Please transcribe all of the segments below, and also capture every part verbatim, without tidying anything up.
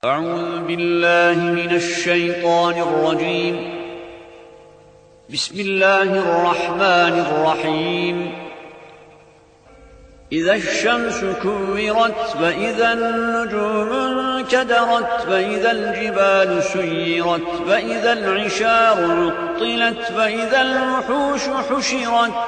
أعوذ بالله من الشيطان الرجيم بسم الله الرحمن الرحيم إذا الشمس كورت وإذا النجوم انكدرت وإذا الجبال سيرت وإذا العشار عطلت وإذا الوحوش حشرت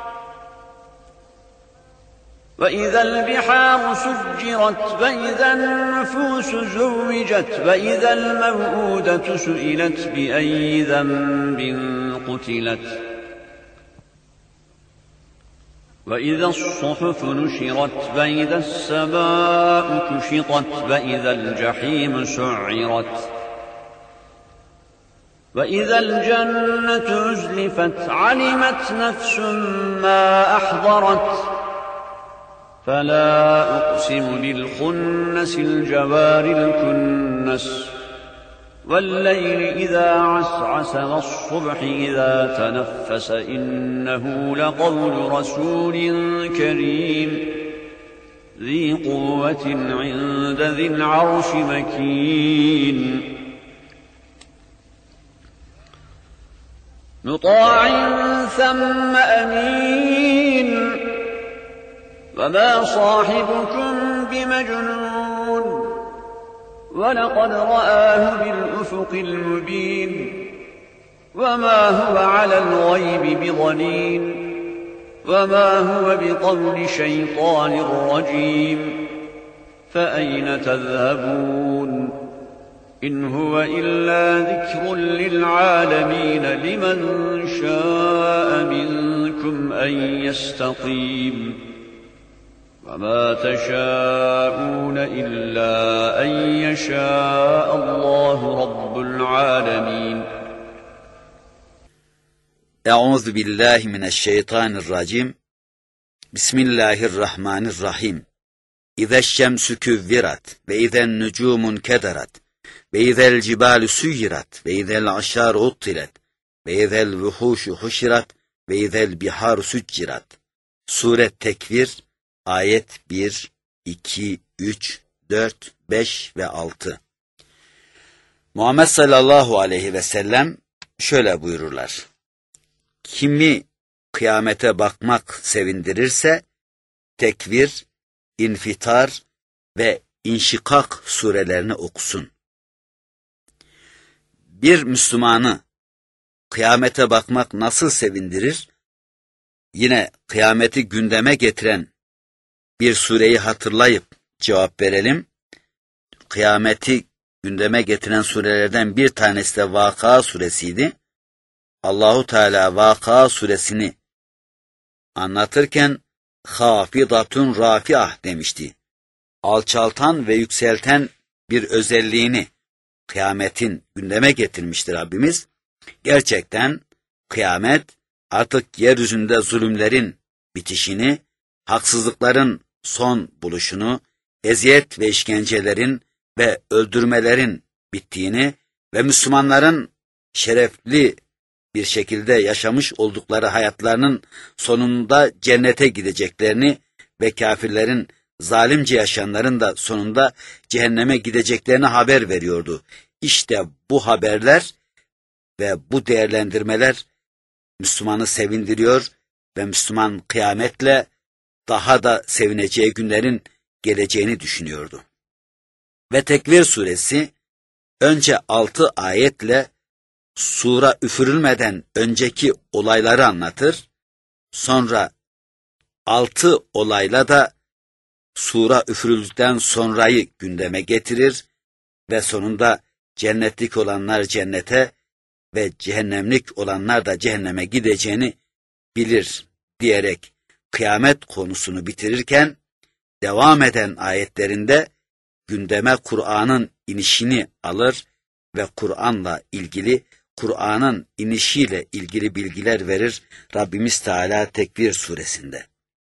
وإذا البحار سجرت وإذا النفوس زوجت وإذا الموءودة سئلت بأي ذنب قتلت وإذا الصحف نشرت وإذا السماء كشطت وإذا الجحيم سعرت وإذا الجنة أزلفت علمت نفس ما أحضرت فلا أقسم بالخنس الجوار الكنس والليل إذا عسعس والصبح إذا تنفس إنه لقول رسول كريم ذي قوة عند ذي العرش مكين مطاع ثم أمين وما صاحبكم بمجنون ولقد رآه بالأفق المبين وما هو على الغيب بضنين وما هو بقول شيطان رجيم فأين تذهبون إن هو إلا ذكر للعالمين لمن شاء منكم أن يستقيم وما تشاءون إلا أن يشاء الله رب العالمين. Euzu billahi mineşşeytanirracim. Bismillahirrahmanirrahim. İzeşşemsü küvvirat ve izen nucumun kederat ve izel cibalu suyirat ve izel aşar uttilet ve izel vuhuşu huşirat ve izel biharu succirat. Sure Tekvir ayet bir, iki, üç, dört, beş ve altı. Muhammed sallallahu aleyhi ve sellem şöyle buyururlar. Kimi kıyamete bakmak sevindirirse, Tekvir, İnfitar ve İnşikak surelerini okusun. Bir Müslümanı kıyamete bakmak nasıl sevindirir? Yine kıyameti gündeme getiren bir sureyi hatırlayıp cevap verelim. Kıyameti gündeme getiren surelerden bir tanesi de Vakıa suresiydi. Allahu Teala Vakıa suresini anlatırken hafidatun rafiah demişti. Alçaltan ve yükselten bir özelliğini kıyametin gündeme getirmiştir Rabbimiz. Gerçekten kıyamet artık yeryüzünde zulümlerin bitişini, haksızlıkların son buluşunu, eziyet ve işkencelerin ve öldürmelerin bittiğini ve Müslümanların şerefli bir şekilde yaşamış oldukları hayatlarının sonunda cennete gideceklerini ve kafirlerin, zalimce yaşayanların da sonunda cehenneme gideceklerini haber veriyordu. İşte bu haberler ve bu değerlendirmeler Müslümanı sevindiriyor ve Müslüman kıyametle daha da sevineceği günlerin geleceğini düşünüyordu. Ve Tekvir suresi önce altı ayetle sura üfürülmeden önceki olayları anlatır, sonra altı olayla da sura üfürüldükten sonrayı gündeme getirir ve sonunda cennetlik olanlar cennete ve cehennemlik olanlar da cehenneme gideceğini bilir diyerek kıyamet konusunu bitirirken devam eden ayetlerinde gündeme Kur'an'ın inişini alır ve Kur'an'la ilgili, Kur'an'ın inişiyle ilgili bilgiler verir Rabbimiz Teala Tekvir suresinde.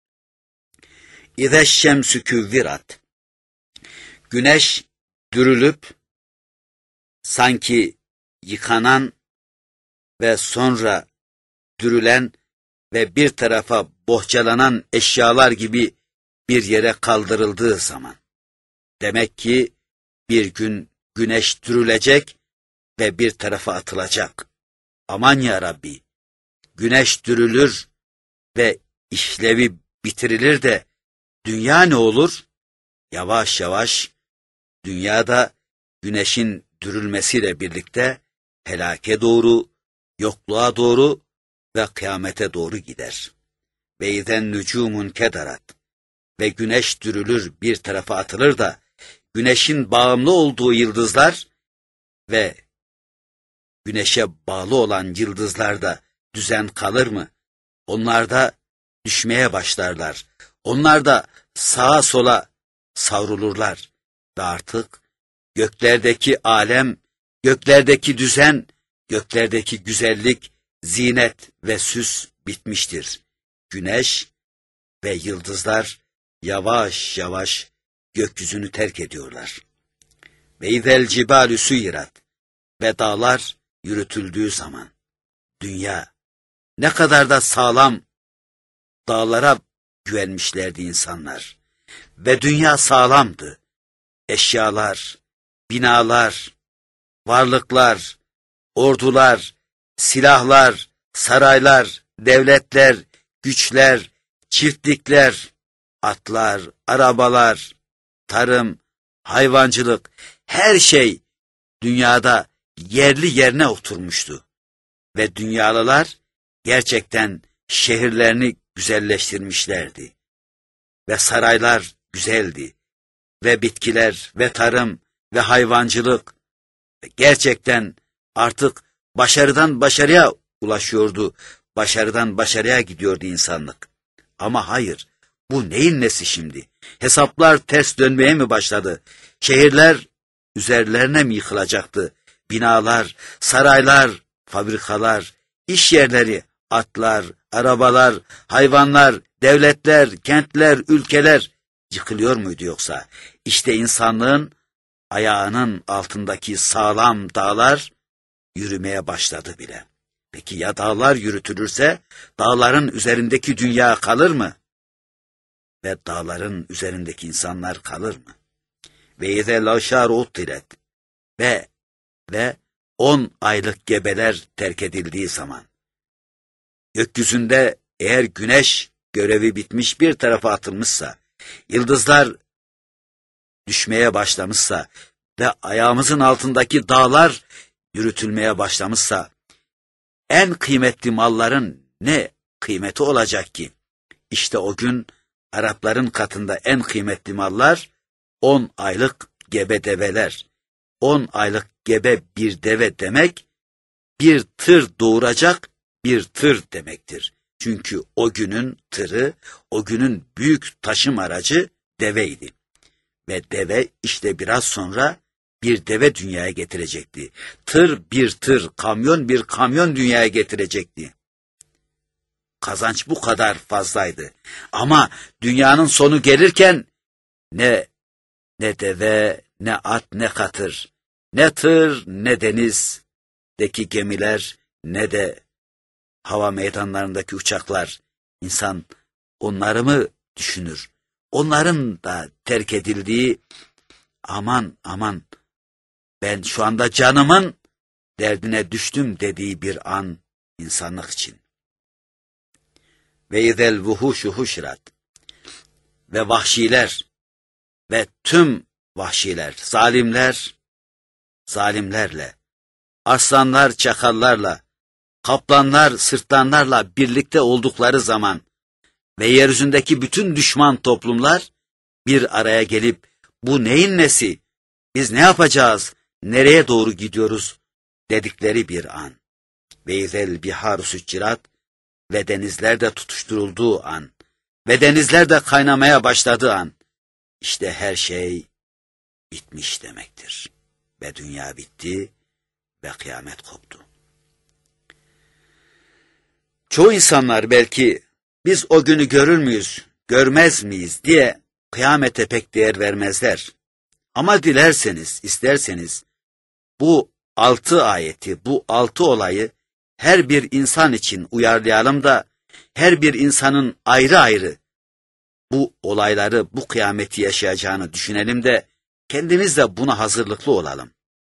İzeşşemsü küvvirat. Güneş dürülüp sanki yıkanan ve sonra dürülen ve bir tarafa bohçalanan eşyalar gibi bir yere kaldırıldığı zaman. Demek ki bir gün güneş dürülecek ve bir tarafa atılacak. Aman ya Rabbi, güneş dürülür ve işlevi bitirilir de dünya ne olur? Yavaş yavaş dünyada güneşin dürülmesiyle birlikte helake doğru, yokluğa doğru ve kıyamete doğru gider. Ve izen nücumun kedarat ve güneş dürülür bir tarafa atılır da güneşin bağımlı olduğu yıldızlar ve güneşe bağlı olan yıldızlarda düzen kalır mı? Onlar da düşmeye başlarlar. Onlar da sağa sola savrulurlar ve artık göklerdeki alem, göklerdeki düzen, göklerdeki güzellik, zinet ve süs bitmiştir. Güneş ve yıldızlar yavaş yavaş gökyüzünü terk ediyorlar. Ve izel cibalü suyirat ve dağlar yürütüldüğü zaman dünya ne kadar da sağlam dağlara güvenmişlerdi insanlar. Ve dünya sağlamdı. Eşyalar, binalar, varlıklar, ordular, silahlar, saraylar, devletler, güçler, çiftlikler, atlar, arabalar, tarım, hayvancılık, her şey dünyada yerli yerine oturmuştu. Ve dünyalılar gerçekten şehirlerini güzelleştirmişlerdi. Ve saraylar güzeldi. Ve bitkiler ve tarım ve hayvancılık gerçekten artık başarıdan başarıya ulaşıyordu. Başarıdan başarıya gidiyordu insanlık. Ama hayır, bu neyin nesi şimdi? Hesaplar ters dönmeye mi başladı? Şehirler üzerlerine mi yıkılacaktı? Binalar, saraylar, fabrikalar, iş yerleri, atlar, arabalar, hayvanlar, devletler, kentler, ülkeler yıkılıyor muydu yoksa? İşte insanlığın ayağının altındaki sağlam dağlar yürümeye başladı bile. Peki ya dağlar yürütülürse dağların üzerindeki dünya kalır mı? Ve dağların üzerindeki insanlar kalır mı? Ve izel aşar uttiret ve ve on aylık gebeler terk edildiği zaman gökyüzünde eğer güneş görevi bitmiş bir tarafa atılmışsa, yıldızlar düşmeye başlamışsa ve ayağımızın altındaki dağlar yürütülmeye başlamışsa, en kıymetli malların ne kıymeti olacak ki? İşte o gün Arapların katında en kıymetli mallar on aylık gebe develer. On aylık gebe bir deve demek, bir tır doğuracak bir tır demektir. Çünkü o günün tırı, o günün büyük taşım aracı deveydi. Ve deve işte biraz sonra bir deve dünyaya getirecekti. Tır bir tır, kamyon bir kamyon dünyaya getirecekti. Kazanç bu kadar fazlaydı. Ama dünyanın sonu gelirken ne ne deve, ne at, ne katır, ne tır, ne denizdeki gemiler, ne de hava meydanlarındaki uçaklar, insan onları mı düşünür? Onların da terk edildiği, aman aman ben şu anda canımın derdine düştüm dediği bir an insanlık için. Ve izel vuhuşu huşrat ve vahşiler ve tüm vahşiler, zalimler, zalimlerle, arslanlar çakallarla, kaplanlar sırtlanlarla birlikte oldukları zaman ve yeryüzündeki bütün düşman toplumlar bir araya gelip bu neyin nesi, biz ne yapacağız, nereye doğru gidiyoruz dedikleri bir an. Ve izel biharu süccirat ve denizlerde tutuşturulduğu an ve denizlerde kaynamaya başladığı an, işte her şey bitmiş demektir. Ve dünya bitti ve kıyamet koptu. Çoğu insanlar belki biz o günü görür müyüz, görmez miyiz diye kıyamete pek değer vermezler. Ama dilerseniz, isterseniz bu altı ayeti, bu altı olayı her bir insan için uyarlayalım da her bir insanın ayrı ayrı bu olayları, bu kıyameti yaşayacağını düşünelim de kendimiz de buna hazırlıklı olalım.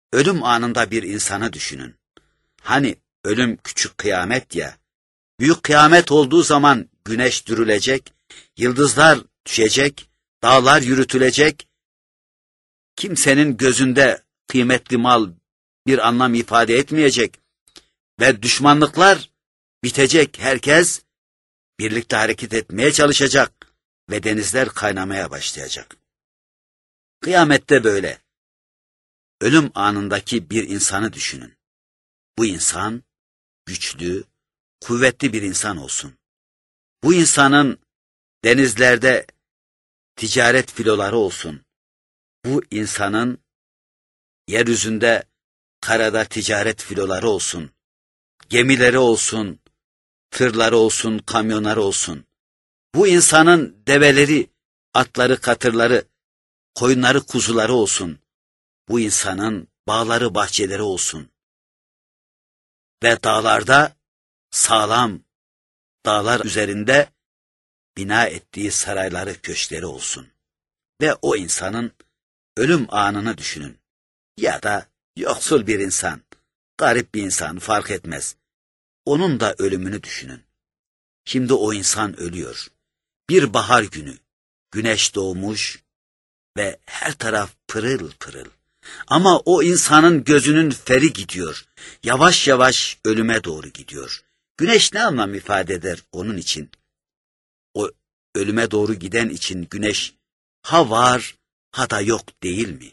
ölüm anında bir insanı düşünün. Hani ölüm küçük kıyamet ya, büyük kıyamet olduğu zaman güneş dürülecek, yıldızlar düşecek, dağlar yürütülecek, kimsenin gözünde kıymetli mal bir anlam ifade etmeyecek ve düşmanlıklar bitecek, herkes birlikte hareket etmeye çalışacak ve denizler kaynamaya başlayacak. Kıyamette böyle. Ölüm anındaki bir insanı düşünün. Bu insan güçlü, kuvvetli bir insan olsun. Bu insanın denizlerde ticaret filoları olsun. Bu insanın yeryüzünde karada ticaret filoları olsun. Gemileri olsun, tırları olsun, kamyonları olsun. Bu insanın develeri, atları, katırları, koyunları, kuzuları olsun. Bu insanın bağları, bahçeleri olsun. Ve dağlarda sağlam, dağlar üzerinde bina ettiği sarayları, köşkleri olsun. Ve o insanın ölüm anını düşünün. Ya da yoksul bir insan, garip bir insan, fark etmez. Onun da ölümünü düşünün. Şimdi o insan ölüyor. Bir bahar günü, güneş doğmuş ve her taraf pırıl pırıl. Ama o insanın gözünün feri gidiyor. Yavaş yavaş ölüme doğru gidiyor. Güneş ne anlam ifade eder onun için? O ölüme doğru giden için güneş ha var ha da yok değil mi?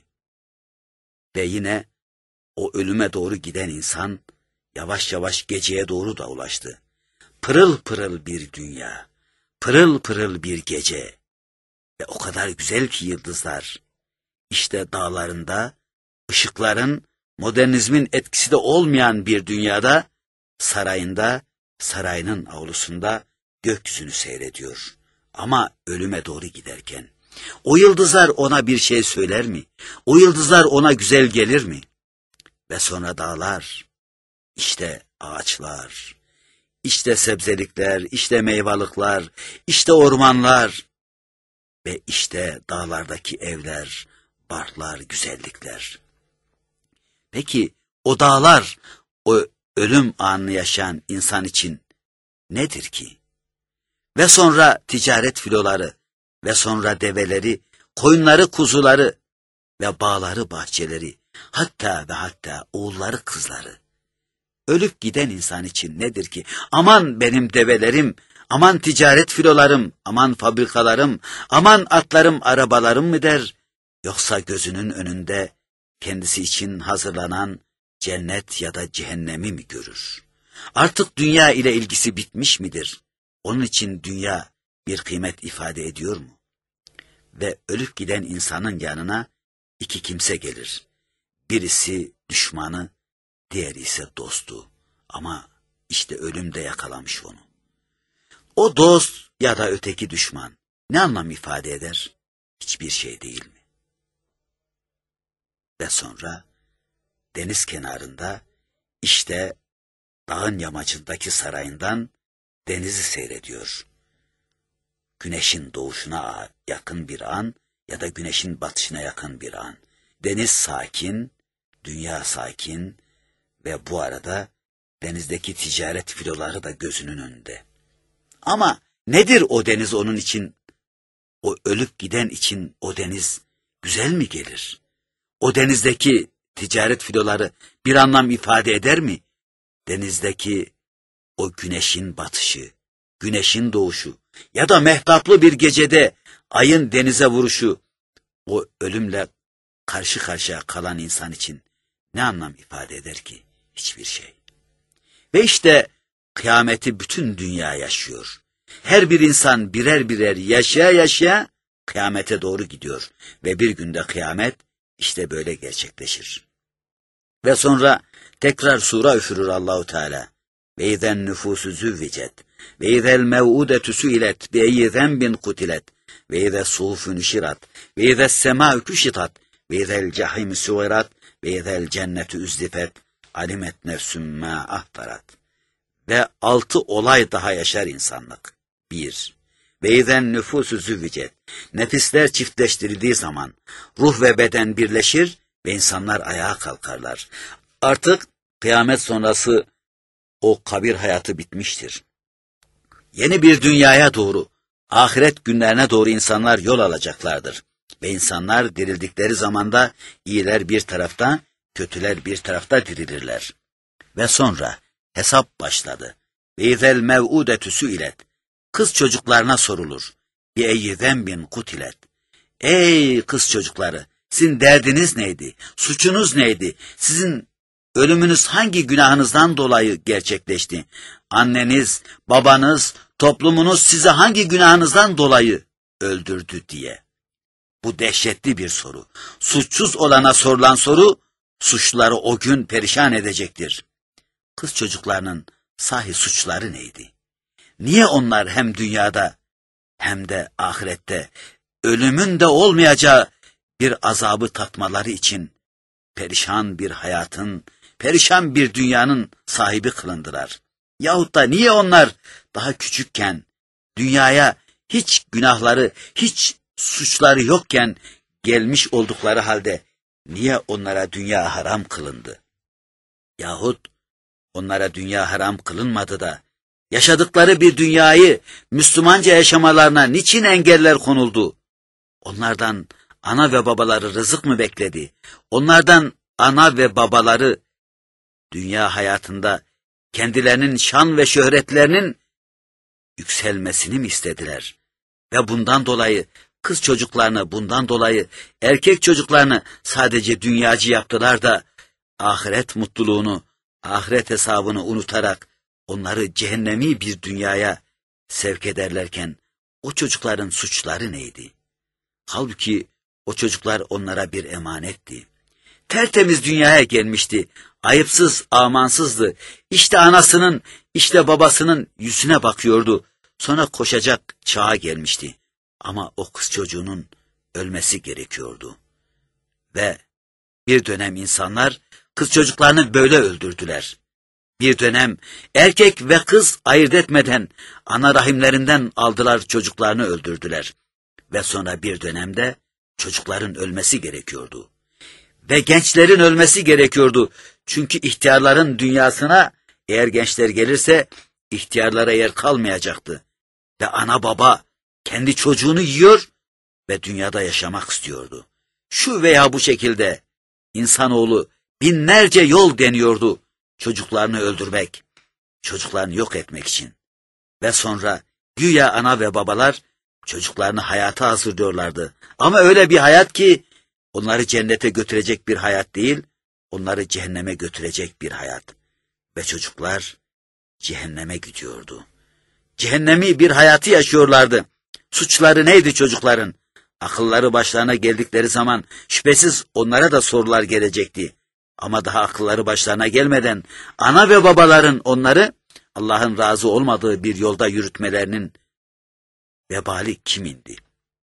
Ve yine o ölüme doğru giden insan yavaş yavaş geceye doğru da ulaştı. Pırıl pırıl bir dünya, pırıl pırıl bir gece ve o kadar güzel ki yıldızlar. İşte dağlarında, ışıkların, modernizmin etkisi de olmayan bir dünyada, sarayında, sarayının avlusunda gökyüzünü seyrediyor. Ama ölüme doğru giderken, o yıldızlar ona bir şey söyler mi? O yıldızlar ona güzel gelir mi? Ve sonra dağlar, işte ağaçlar, işte sebzelikler, işte meyvalıklar, işte ormanlar ve işte dağlardaki evler, barklar, güzellikler. Peki o dağlar, o ölüm anını yaşayan insan için nedir ki? Ve sonra ticaret filoları, ve sonra develeri, koyunları, kuzuları ve bağları, bahçeleri, hatta ve hatta oğulları, kızları. Ölüp giden insan için nedir ki? Aman benim develerim, aman ticaret filolarım, aman fabrikalarım, aman atlarım, arabalarım mı der? Yoksa gözünün önünde kendisi için hazırlanan cennet ya da cehennemi mi görür? Artık dünya ile ilgisi bitmiş midir? Onun için dünya bir kıymet ifade ediyor mu? Ve ölüp giden insanın yanına iki kimse gelir. Birisi düşmanı, diğeri ise dostu. Ama işte ölüm de yakalamış onu. O dost ya da öteki düşman ne anlam ifade eder? Hiçbir şey değil mi? Ve sonra deniz kenarında işte dağın yamacındaki sarayından denizi seyrediyor. Güneşin doğuşuna yakın bir an ya da güneşin batışına yakın bir an. Deniz sakin, dünya sakin ve bu arada denizdeki ticaret filoları da gözünün önünde. Ama nedir o deniz onun için? O ölüp giden için o deniz güzel mi gelir? O denizdeki ticaret filoları bir anlam ifade eder mi? Denizdeki o güneşin batışı, güneşin doğuşu ya da mehtaplı bir gecede ayın denize vuruşu, o ölümle karşı karşıya kalan insan için ne anlam ifade eder ki? Hiçbir şey. Ve işte kıyameti bütün dünya yaşıyor. Her bir insan birer birer yaşaya yaşaya kıyamete doğru gidiyor. Ve bir günde kıyamet işte böyle gerçekleşir. Ve sonra tekrar sura üfürür Allahu Teala. Ve izen nüfusu züvvicet. Ve izel mev'udetü süilet. Ve eyyi zenbin kutilet. Ve izel suhufu nüşirat. Ve izel semâ küşitat. Ve izel cahim suvirat. Ve izel cennetü üzdifet. Alimet nefsüm mâ ahtarat. Ve altı olay daha yaşar insanlık. Bir. Ve izen nüfusu züvvicet. Nefisler çiftleştirildiği zaman ruh ve beden birleşir ve insanlar ayağa kalkarlar. Artık kıyamet sonrası o kabir hayatı bitmiştir. Yeni bir dünyaya doğru, ahiret günlerine doğru insanlar yol alacaklardır. Ve insanlar dirildikleri zamanda iyiler bir tarafta, kötüler bir tarafta dirilirler. Ve sonra hesap başladı. Ve izel mev'udetü sü'ilet. Kız çocuklarına sorulur. Bi eyyi zenbin kutilet. Ey kız çocukları, sizin derdiniz neydi? Suçunuz neydi? Sizin ölümünüz hangi günahınızdan dolayı gerçekleşti? Anneniz, babanız, toplumunuz sizi hangi günahınızdan dolayı öldürdü diye. Bu dehşetli bir soru. Suçsuz olana sorulan soru, suçluları o gün perişan edecektir. Kız çocuklarının sahi suçları neydi? Niye onlar hem dünyada hem de ahirette ölümün de olmayacağı bir azabı tatmaları için perişan bir hayatın, perişan bir dünyanın sahibi kılındılar? Yahut da niye onlar daha küçükken, dünyaya hiç günahları, hiç suçları yokken gelmiş oldukları halde niye onlara dünya haram kılındı? Yahut onlara dünya haram kılınmadı da yaşadıkları bir dünyayı Müslümanca yaşamalarına niçin engeller konuldu? Onlardan ana ve babaları rızık mı bekledi? Onlardan ana ve babaları dünya hayatında kendilerinin şan ve şöhretlerinin yükselmesini mi istediler? Ve bundan dolayı kız çocuklarını, bundan dolayı erkek çocuklarını sadece dünyacı yaptılar da ahiret mutluluğunu, ahiret hesabını unutarak onları cehennemi bir dünyaya sevk ederlerken o çocukların suçları neydi? Halbuki o çocuklar onlara bir emanetti. Tertemiz dünyaya gelmişti. Ayıpsız, amansızdı. İşte anasının, işte babasının yüzüne bakıyordu. Sonra koşacak çağa gelmişti. Ama o kız çocuğunun ölmesi gerekiyordu. Ve bir dönem insanlar kız çocuklarını böyle öldürdüler. Bir dönem erkek ve kız ayırt etmeden ana rahimlerinden aldılar, çocuklarını öldürdüler. Ve sonra bir dönemde çocukların ölmesi gerekiyordu. Ve gençlerin ölmesi gerekiyordu. Çünkü ihtiyarların dünyasına eğer gençler gelirse ihtiyarlara yer kalmayacaktı. Ve ana baba kendi çocuğunu yiyor ve dünyada yaşamak istiyordu. Şu veya bu şekilde insanoğlu binlerce yol deniyordu çocuklarını öldürmek, çocuklarını yok etmek için. Ve sonra güya ana ve babalar çocuklarını hayata hazırlıyorlardı. Ama öyle bir hayat ki onları cennete götürecek bir hayat değil, onları cehenneme götürecek bir hayat. Ve çocuklar cehenneme gidiyordu. Cehennemi bir hayatı yaşıyorlardı. Suçları neydi çocukların? Akılları başlarına geldikleri zaman şüphesiz onlara da sorular gelecekti. Ama daha akılları başlarına gelmeden ana ve babaların onları Allah'ın razı olmadığı bir yolda yürütmelerinin vebali kimindi?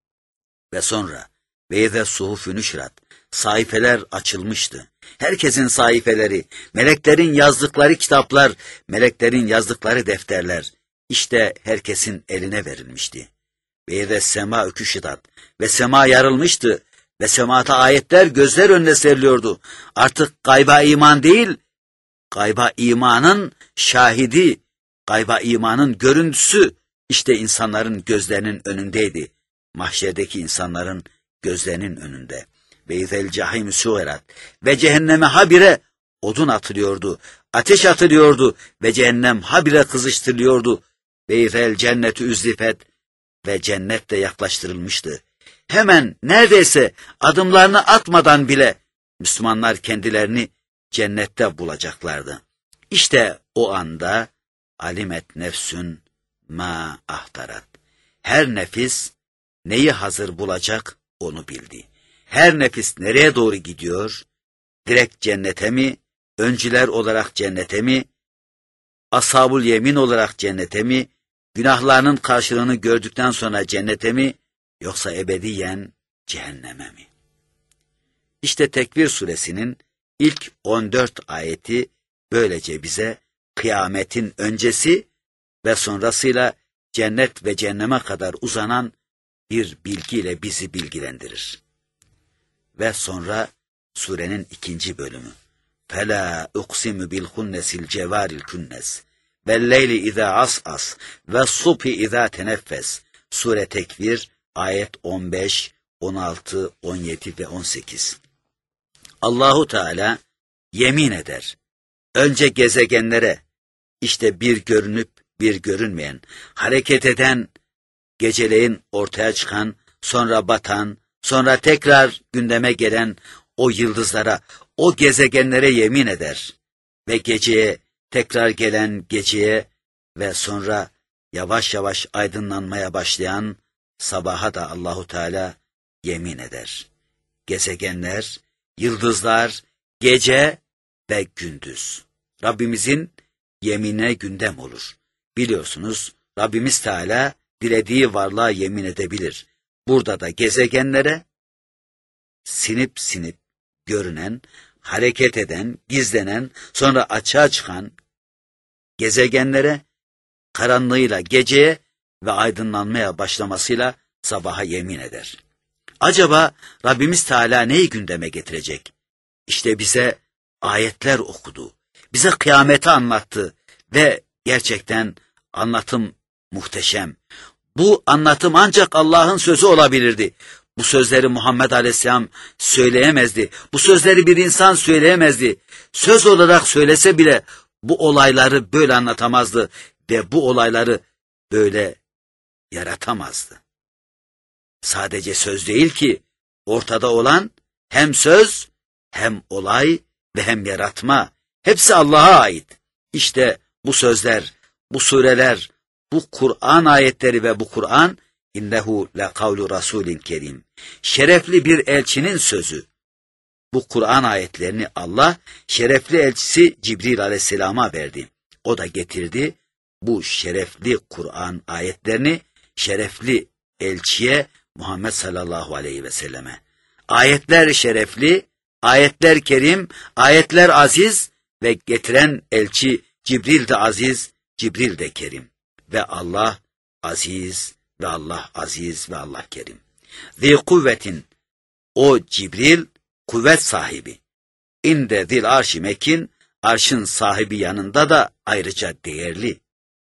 Ve sonra ve yeze suhufü nüşrat, sayfeler açılmıştı. Herkesin sayfeleri, meleklerin yazdıkları kitaplar, meleklerin yazdıkları defterler, işte herkesin eline verilmişti. Ve yeze sema öküşidat, ve sema yarılmıştı. Ve semata ayetler gözler önüne seriliyordu. Artık gayba iman değil, gayba imanın şahidi, gayba imanın görüntüsü işte insanların gözlerinin önündeydi. Mahşerdeki insanların gözlerinin önünde. Ve izel cahim suerat, ve cehenneme habire odun atılıyordu, ateş atılıyordu ve cehennem habire kızıştırılıyordu. Ve izel cennetü üzlifet, ve cennet de yaklaştırılmıştı. Hemen neredeyse adımlarını atmadan bile Müslümanlar kendilerini cennette bulacaklardı. İşte o anda alimet nefsün ma ahtarat. Her nefis neyi hazır bulacak onu bildi. Her nefis nereye doğru gidiyor? Direkt cennete mi? Öncüler olarak cennete mi? Ashab-ül yemin olarak cennete mi? Günahlarının karşılığını gördükten sonra cennete mi? Yoksa ebediyen cehenneme mi? İşte Tekvir suresinin ilk on dört ayeti böylece bize kıyametin öncesi ve sonrasıyla cennet ve cehenneme kadar uzanan bir bilgiyle bizi bilgilendirir. Ve sonra Surenin ikinci bölümü. Fela uksimu bil hunnesil cevaril künnes. Velleyli izâ as'as ve subhi izâ teneffes. Sure Tekvir ayet on beş, on altı, on yedi ve on sekiz. Allahu Teala yemin eder. Önce gezegenlere, işte bir görünüp bir görünmeyen, hareket eden, geceleyin ortaya çıkan, sonra batan, sonra tekrar gündeme gelen o yıldızlara, o gezegenlere yemin eder. Ve geceye, tekrar gelen geceye ve sonra yavaş yavaş aydınlanmaya başlayan sabaha da Allahu Teala yemin eder. Gezegenler, yıldızlar, gece ve gündüz. Rabbimizin yeminine gündem olur. Biliyorsunuz Rabbimiz Teala dilediği varlığa yemin edebilir. Burada da gezegenlere sinip sinip görünen, hareket eden, gizlenen, sonra açığa çıkan gezegenlere karanlığıyla geceye ve aydınlanmaya başlamasıyla sabaha yemin eder. Acaba Rabbimiz Teala neyi gündeme getirecek? İşte bize ayetler okudu, bize kıyameti anlattı ve gerçekten anlatım muhteşem. Bu anlatım ancak Allah'ın sözü olabilirdi. Bu sözleri Muhammed Aleyhisselam söyleyemezdi. Bu sözleri bir insan söyleyemezdi. Söz olarak söylese bile bu olayları böyle anlatamazdı ve bu olayları böyle yaratamazdı. Sadece söz değil ki, ortada olan hem söz, hem olay ve hem yaratma. Hepsi Allah'a ait. İşte bu sözler, bu sureler, bu Kur'an ayetleri ve bu Kur'an, innehu le kavlu rasulin kerim. Şerefli bir elçinin sözü. Bu Kur'an ayetlerini Allah, şerefli elçisi Cibril aleyhisselama verdi. O da getirdi, bu şerefli Kur'an ayetlerini, şerefli elçiye Muhammed sallallahu aleyhi ve selleme. Ayetler şerefli, ayetler kerim, ayetler aziz ve getiren elçi Cibril de aziz, Cibril de kerim. Ve Allah aziz ve Allah aziz ve Allah kerim. Zî kuvvetin, o Cibril kuvvet sahibi. İnde zil arşi mekin, arşın sahibi yanında da ayrıca değerli.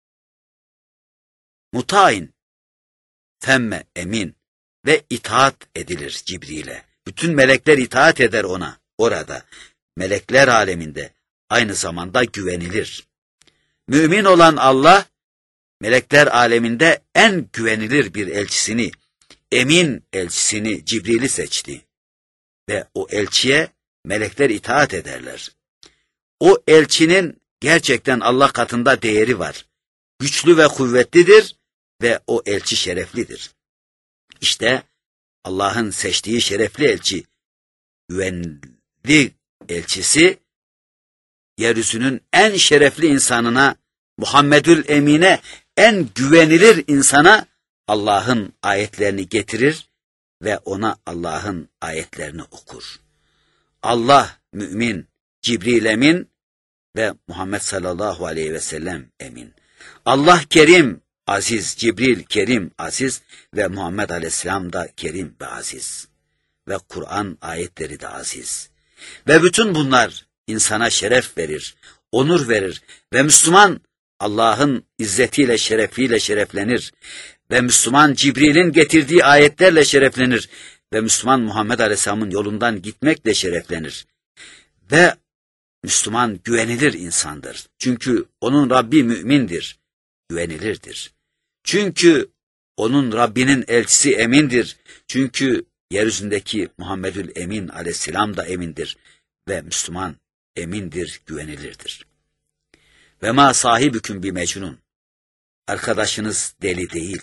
Mutain, femme emin ve itaat edilir Cibril'e. Bütün melekler itaat eder ona orada. Melekler aleminde aynı zamanda güvenilir. Mümin olan Allah, melekler aleminde en güvenilir bir elçisini, emin elçisini Cibril'i seçti. Ve o elçiye melekler itaat ederler. O elçinin gerçekten Allah katında değeri var. Güçlü ve kuvvetlidir ve o elçi şereflidir. İşte Allah'ın seçtiği şerefli elçi, güvenli elçisi, yeryüzünün en şerefli insanına, Muhammedül Emin'e, en güvenilir insana Allah'ın ayetlerini getirir ve ona Allah'ın ayetlerini okur. Allah mümin, Cibril emin ve Muhammed sallallahu aleyhi ve sellem emin. Allah kerim, aziz, Cibril kerim, aziz ve Muhammed aleyhisselam da kerim ve aziz. Ve Kur'an ayetleri de aziz. Ve bütün bunlar insana şeref verir, onur verir ve Müslüman Allah'ın izzetiyle, şerefiyle şereflenir. Ve Müslüman Cibril'in getirdiği ayetlerle şereflenir. Ve Müslüman Muhammed Aleyhisselam'ın yolundan gitmekle şereflenir. Ve Müslüman güvenilir insandır. Çünkü onun Rabbi mümindir, güvenilirdir. Çünkü onun Rabbinin elçisi emindir. Çünkü yeryüzündeki Muhammedül Emin Aleyhisselam da emindir. Ve Müslüman emindir, güvenilirdir. Ve ma sahibüküm bi mecnun. Arkadaşınız deli değil.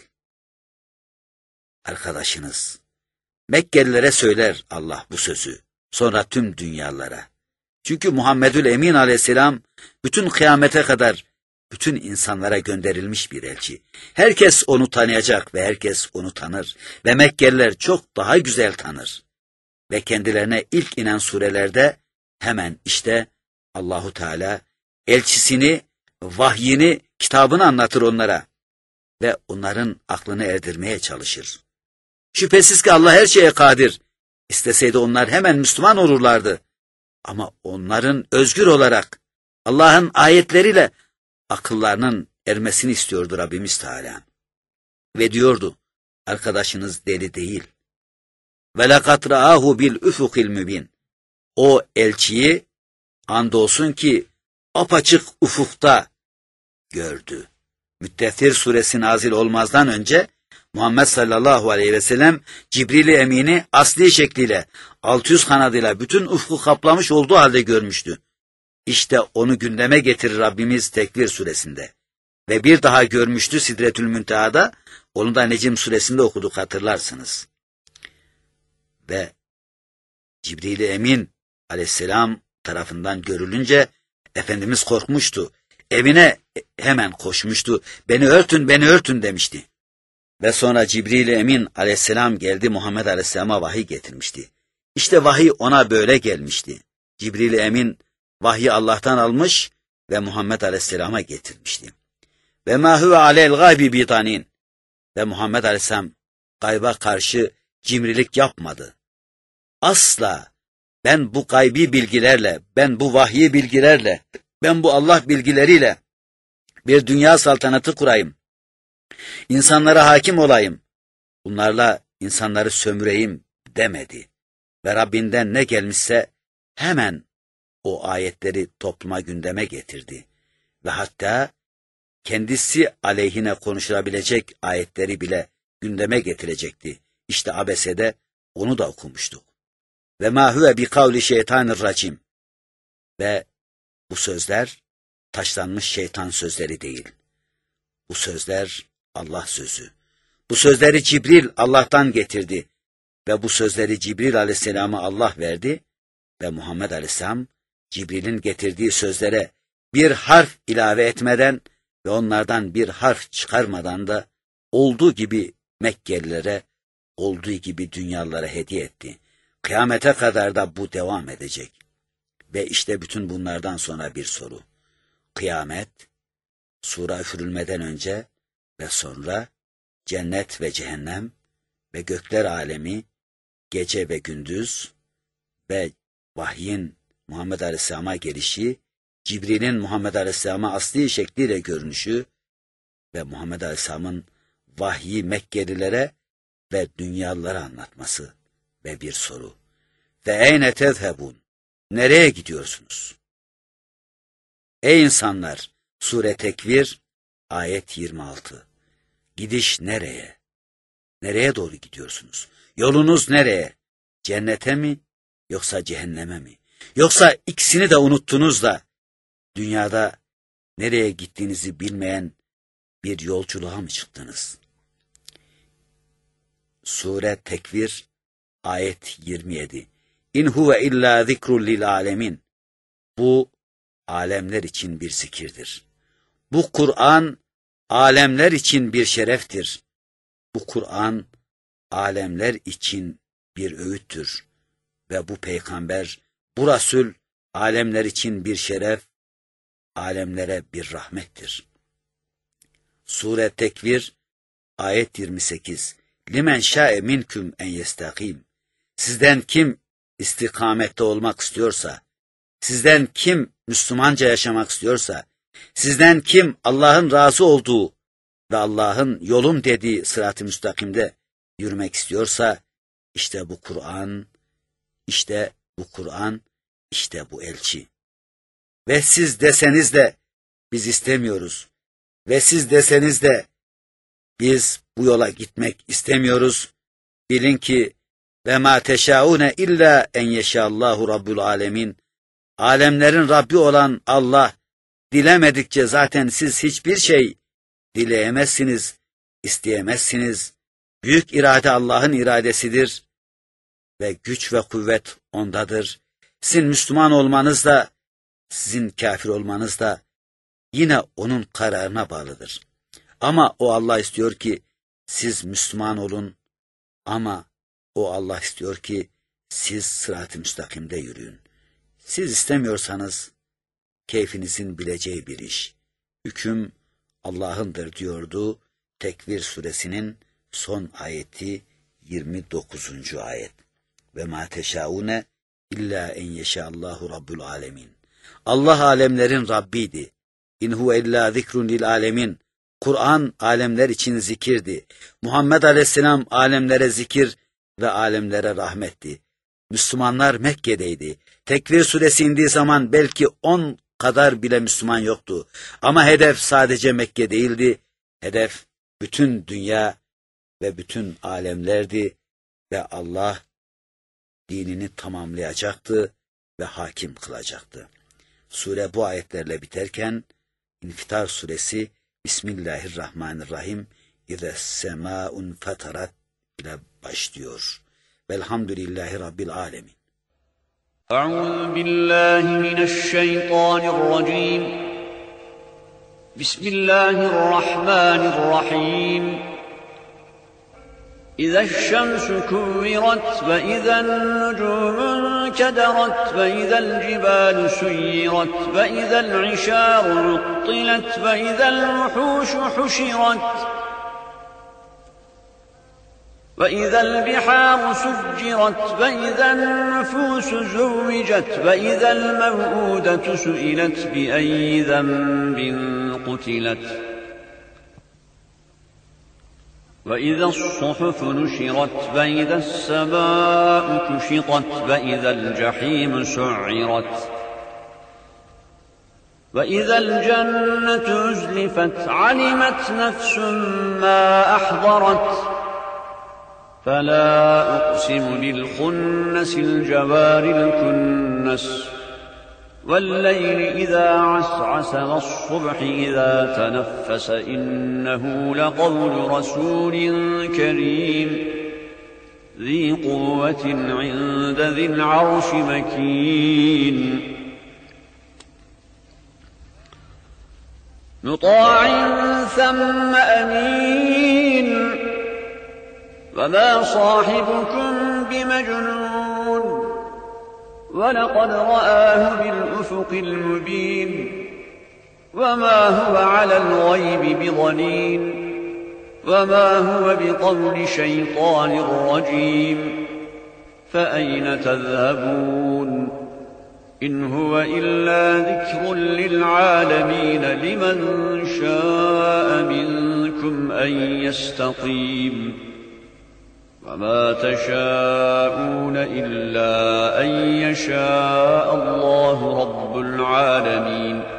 Arkadaşınız. Mekkelilere söyler Allah bu sözü. Sonra tüm dünyalara. Çünkü Muhammedül Emin Aleyhisselam bütün kıyamete kadar bütün insanlara gönderilmiş bir elçi. Herkes onu tanıyacak ve herkes onu tanır. Ve Mekkeliler çok daha güzel tanır. Ve kendilerine ilk inen surelerde hemen işte Allahu Teala elçisini, vahyini, kitabını anlatır onlara ve onların aklını erdirmeye çalışır. Şüphesiz ki Allah her şeye kadir. İsteseydi onlar hemen Müslüman olurlardı. Ama onların özgür olarak Allah'ın ayetleriyle akıllarının ermesini istiyordu Rabbimiz Teala. Ve diyordu, arkadaşınız deli değil. Ve lekad ra'ahu bil ufukil mübin. O elçiyi andolsun ki apaçık ufukta gördü. Müddessir suresi nazil olmazdan önce Muhammed sallallahu aleyhi ve sellem Cibril-i Emin'i asli şekliyle altı yüz kanadıyla bütün ufku kaplamış olduğu halde görmüştü. İşte onu gündeme getirir Rabbimiz Tekvir suresinde. Ve bir daha görmüştü Sidretül Münteha'da, onu da Necm suresinde okuduk hatırlarsınız. Ve Cibril-i Emin aleyhisselam tarafından görülünce Efendimiz korkmuştu. Evine hemen koşmuştu. Beni örtün, beni örtün demişti. Ve sonra Cibril-i Emin aleyhisselam geldi, Muhammed aleyhisselama vahiy getirmişti. İşte vahiy ona böyle gelmişti. Cibril-i Emin vahyi Allah'tan almış ve Muhammed aleyhisselama getirmişti. Ve ma huve aleyl gaybi bitanin. Ve Muhammed aleyhisselam gayba karşı cimrilik yapmadı. Asla ben bu gaybi bilgilerle, ben bu vahyi bilgilerle, ben bu Allah bilgileriyle bir dünya saltanatı kurayım. İnsanlara hakim olayım. Bunlarla insanları sömüreyim demedi. Ve Rabbinden ne gelmişse hemen o ayetleri topluma gündeme getirdi. Ve hatta kendisi aleyhine konuşulabilecek ayetleri bile gündeme getirecekti. İşte Abese'de onu da okumuştuk. Ve ma huve bi kavli şeytanirracim. Ve bu sözler taşlanmış şeytan sözleri değil. Bu sözler Allah sözü. Bu sözleri Cibril Allah'tan getirdi. Ve bu sözleri Cibril aleyhisselama Allah verdi. Ve Muhammed aleyhisselam Cibril'in getirdiği sözlere bir harf ilave etmeden ve onlardan bir harf çıkarmadan da olduğu gibi Mekkelilere, olduğu gibi dünyalara hediye etti. Kıyamete kadar da bu devam edecek. Ve işte bütün bunlardan sonra bir soru. Kıyamet, sura üfürülmeden önce ve sonra cennet ve cehennem ve gökler alemi, gece ve gündüz ve vahyin Muhammed Aleyhisselam'a gelişi, Cibril'in Muhammed Aleyhisselam'a asli şekliyle görünüşü ve Muhammed Aleyhisselam'ın vahyi Mekkelilere ve dünyalara anlatması ve bir soru. Ve eyne tezhebun? Nereye gidiyorsunuz? Ey insanlar! Sure Tekvir, ayet yirmi altı. Gidiş nereye? Nereye doğru gidiyorsunuz? Yolunuz nereye? Cennete mi? Yoksa cehenneme mi? Yoksa ikisini de unuttunuz da dünyada nereye gittiğinizi bilmeyen bir yolculuğa mı çıktınız? Sure Tekvir, ayet yirmi yedi. İn huve illa zikrun lil alemin. Bu alemler için bir zikirdir. Bu Kur'an alemler için bir şereftir. Bu Kur'an alemler için bir öğüttür. Ve bu peygamber, bu Resul alemler için bir şeref, alemlere bir rahmettir. Sure Tekvir, ayet yirmi sekiz. Limen şa'e minküm en yestakim. Sizden kim istikamette olmak istiyorsa, sizden kim Müslümanca yaşamak istiyorsa, sizden kim Allah'ın razı olduğu ve Allah'ın yolum dediği sırat-ı müstakimde yürümek istiyorsa, işte bu Kur'an, işte bu Kur'an, işte bu elçi. Ve siz deseniz de biz istemiyoruz. Ve siz deseniz de biz bu yola gitmek istemiyoruz. Bilin ki ve ma teşaune illa en yeşallahu rabbul alemin. Alemlerin Rabbi olan Allah dilemedikçe zaten siz hiçbir şey dileyemezsiniz, isteyemezsiniz. Büyük irade Allah'ın iradesidir ve güç ve kuvvet ondadır. Sizin Müslüman olmanız da, sizin kafir olmanız da yine onun kararına bağlıdır. Ama o Allah istiyor ki siz Müslüman olun, ama o Allah istiyor ki siz sırat-ı müstakimde yürüyün. Siz istemiyorsanız keyfinizin bileceği bir iş. Hüküm Allah'ındır diyordu Tekvir suresinin son ayeti yirmi dokuzuncu ayet. ve ma teşaune illa en yeşâallahu rabbul alemin. Allah alemlerin Rabbiydi. İn huve illa zikrun lil alemin. Kur'an alemler için zikirdi. Muhammed Aleyhisselam alemlere zikir ve alemlere rahmetti. Müslümanlar Mekke'deydi. Tekvir suresi indiği zaman belki on kadar bile Müslüman yoktu. Ama hedef sadece Mekke değildi. Hedef bütün dünya ve bütün alemlerdi ve Allah dinini tamamlayacaktı ve hakim kılacaktı. Sure bu ayetlerle biterken İnfitar suresi Bismillahirrahmanirrahim İzes semâun fetarat ile başlıyor. Velhamdülillahi Rabbil alemin. Euzu billahi mineşşeytanirracim. Bismillahirrahmanirrahim. إذا الشمس كورت وإذا النجوم انكدرت وإذا الجبال سيرت وإذا العشار عطلت وإذا الوحوش حشرت وإذا البحار سجرت وإذا النفوس زوجت وإذا الموءودة سئلت بأي ذنب قتلت وإذا الصحف نشرت وإذا السماء كشطت وإذا الجحيم سعرت وإذا الجنة أزلفت علمت نفس ما أحضرت فلا أقسم بالخنس الجوار الكنس والليل إذا عسعس والصبح إذا تنفس إنه لقول رسول كريم ذي قوة عند ذي العرش مكين مطاع ثم أمين وما صاحبكم بمجنون ولقد رآه بالأفق المبين وما هو على الغيب بضنين وما هو بقول شيطان رجيم فأين تذهبون إن هو إلا ذكر للعالمين لمن شاء منكم أن يستقيم وما تشاءون إلا أن يشاء الله رب العالمين